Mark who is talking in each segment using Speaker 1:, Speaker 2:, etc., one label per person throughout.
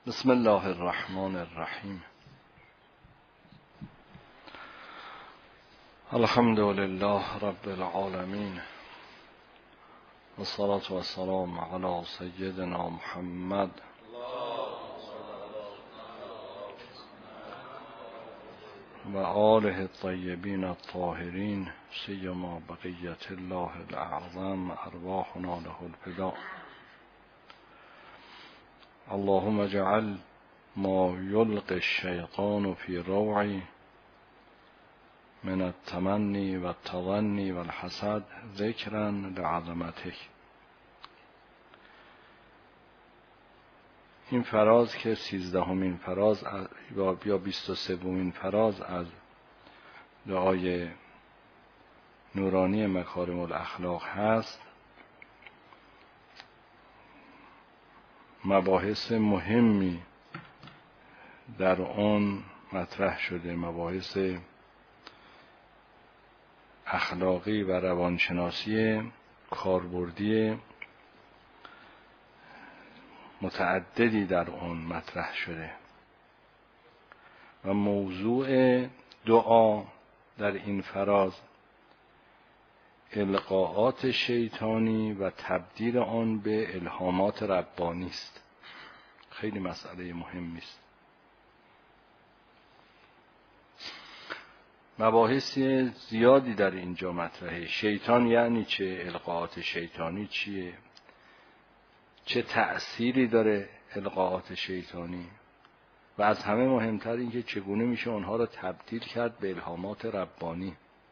Speaker 1: بسم الله الرحمن الرحیم. الحمد لله رب العالمین و الصلاة و السلام علی سیدنا محمد و آله الطیبین الطاهرین سیما بقیة الله الاعظم ارواحنا له الفداء. اللهم اجعل ما يلقي الشيطان في روعي من التمني والتظني والحسد ذكرا لعظمتك. این فراز که 13مین فراز یا 23مین فراز از دعای نورانی مکارم الاخلاق هست، مباحث مهمی در آن مطرح شده، مباحث اخلاقی و روانشناسی کاربردی متعددی در آن مطرح شده و موضوع دعا در این فراز القاءات شیطانی و تبدیل آن به الهامات ربانی است. خیلی مسئله مهمی است. مباحث زیادی در اینجا مطرحه. شیطان یعنی چه؟ القاءات شیطانی چیه؟ چه تأثیری داره القاءات شیطانی؟ و از همه مهمتر این که چگونه میشه آنها را تبدیل کرد به الهامات ربانی.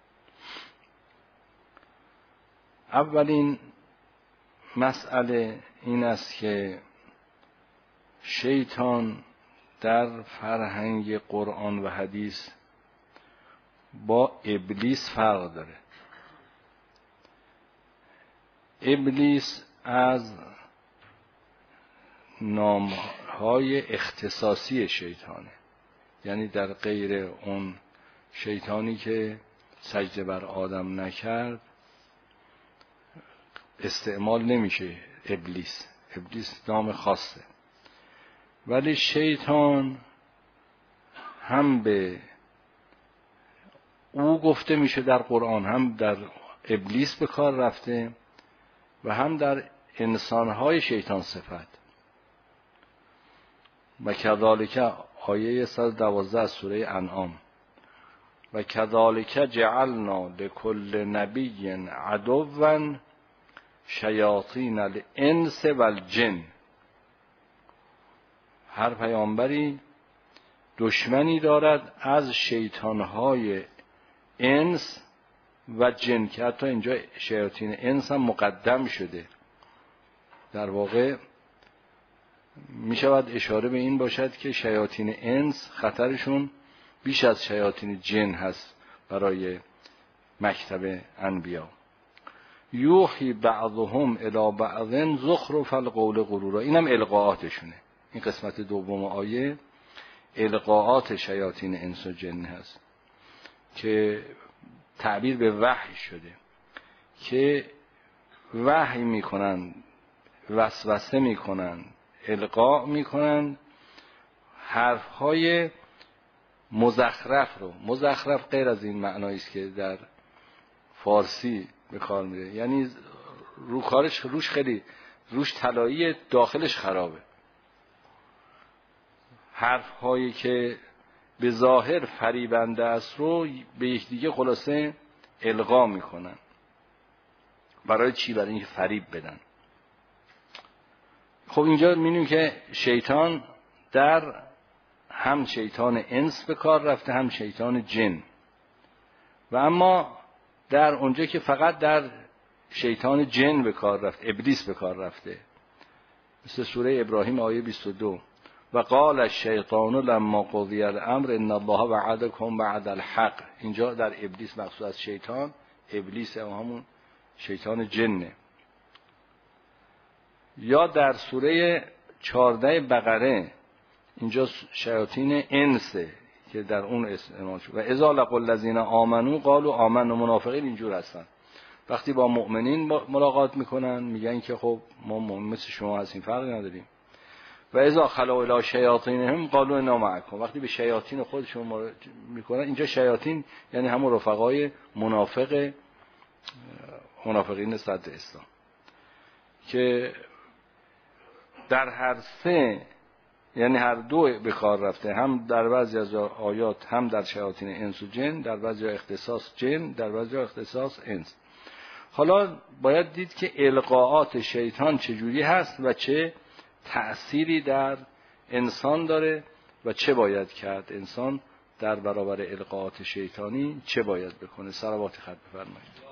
Speaker 1: اولین مسئله این است که شیطان در فرهنگ قرآن و حدیث با ابلیس فرق داره. ابلیس از نامهای اختصاصی شیطانه، یعنی در غیر اون شیطانی که سجده بر آدم نکرد استعمال نمیشه ابلیس. ابلیس نام خاصه، ولی شیطان هم به او گفته میشه در قرآن، هم در ابلیس به کار رفته و هم در انسانهای شیطان صفت. و کذالک آیه 112 از سوره انعام، و کذالک جعلنا لکل نبی عدوا شیاطین الانس والجن. هر پیامبری دشمنی دارد از شیطانهای انس و جن، که حتی اینجا شیاطین انس هم مقدم شده. در واقع می شود اشاره به این باشد که شیاطین انس خطرشون بیش از شیاطین جن هست برای مکتب انبیا. یوحی بعضهم الی بعض زخرف القول غرورا. اینم القاءاتشونه. این قسمت دوم آیه القاءات شیاطین انس و جن هست که تعبیر به وحی شده، که وحی میکنن، وسوسه میکنن، القاء میکنن حرفهای مزخرف رو. مزخرف غیر از این معنایی است که در فارسی به کار میره، یعنی روش خیلی روش طلایی، داخلش خرابه. حرفهایی که به ظاهر فریبنده است رو به یکدیگه خلاصه القا میکنن. برای چی؟ برای اینکه فریب بدن. خب اینجا می‌بینیم که شیطان در هم شیطان انس به کار رفته، هم شیطان جن. و اما در اونجا که فقط در شیطان جن به کار رفته، ابلیس به کار رفته، مثل سوره ابراهیم آیه 22، و قال الشیطان لما قضی الامر ان الله وعدکم وعد الحق. اینجا در ابلیس مقصود از شیطان ابلیس همون شیطان جنه. یا در سوره 14 بقره اینجا شیاطین انسه که در اون استعمال شد. و اذا لقوا الذین آمنوا قالوا آمنا. منافقین اینجور هستن، وقتی با مؤمنین ملاقات میکنن میگن که خب ما مثل شما هستیم، فرقی نداریم. و اذا خلوا الی شیاطینهم قالوا انا معکم. وقتی به شیاطین خودشون مراجعه میکنن، اینجا شیاطین یعنی همون رفقای منافقین صدر اسلام که در هر سه یعنی هر دو به کار رفته، هم در بعضی از آیات هم در شیاطین انس و جن، در بعضی اختصاص جن، در بعضی اختصاص انس. حالا باید دید که القاءات شیطان چجوری هست و چه تأثیری در انسان داره و چه باید کرد انسان در برابر القاءات شیطانی، چه باید بکنه. صلوات خط بفرمایید.